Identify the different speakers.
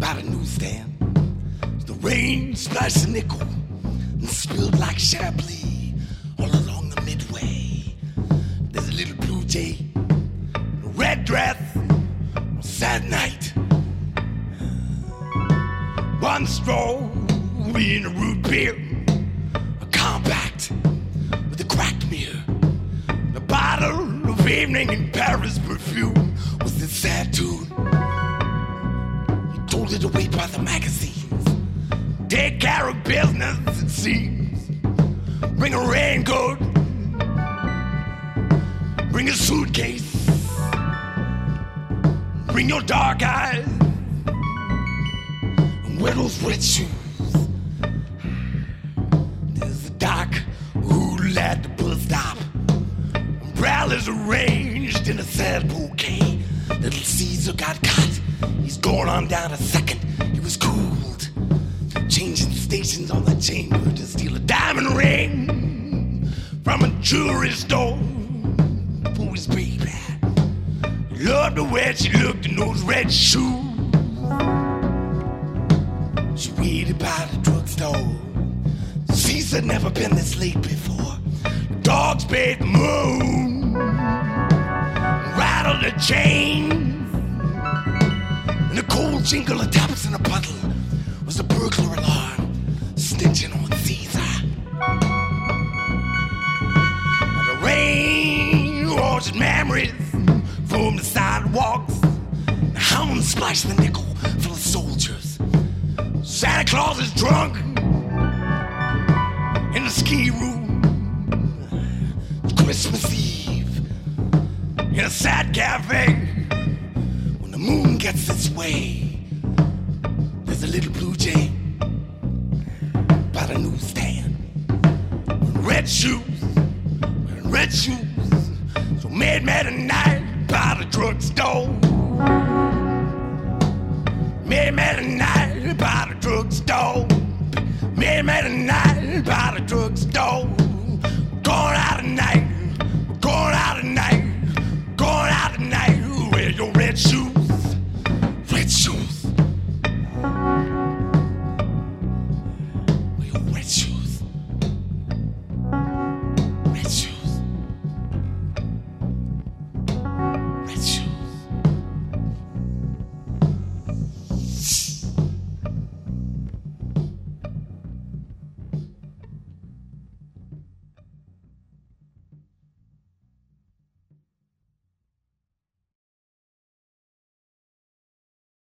Speaker 1: by the newsstand. The rain splashed a nickel and spilled like Chablis all along the midway. There's a little blue jay, a red dress, a sad night. One straw in a root beer, a compact with a cracked mirror, a bottle of evening in Paris perfume was this sad tune. He told it away by the magazines. Take care of business, it seems. Bring a raincoat, bring a suitcase, bring your dark eyes, and wear those red shoes. There's a dock who'll at the bus stop. Umbrellas arranged in a sad bouquet. Little Caesar got caught. He's going on down a second. He was cooled, changing stations on the chamber to steal a diamond ring from a jewelry store for his baby. He loved the way she looked in those red shoes. She waited by the drugstore. Caesar never been this late before. The dogs bathed the moon, rattled the chain, and the cold jingle of taps in a puddle was a burglar alarm snitching on Caesar. And the rain washed memories from the sidewalks. The hounds splashed the nickel full of soldiers. Santa Claus is drunk in the ski room. It's Christmas Eve in a sad cafe. When the moon gets its way, there's a little blue jay by the newsstand. Red shoes, wearing red shoes. So mad at night by the drugstore. Mad at night by the drugstore. Mad at night by the drugstore. Going out tonight, going out tonight, going out tonight. Wear your red shoes, red shoes. Wear your red shoes, red shoes, red shoes.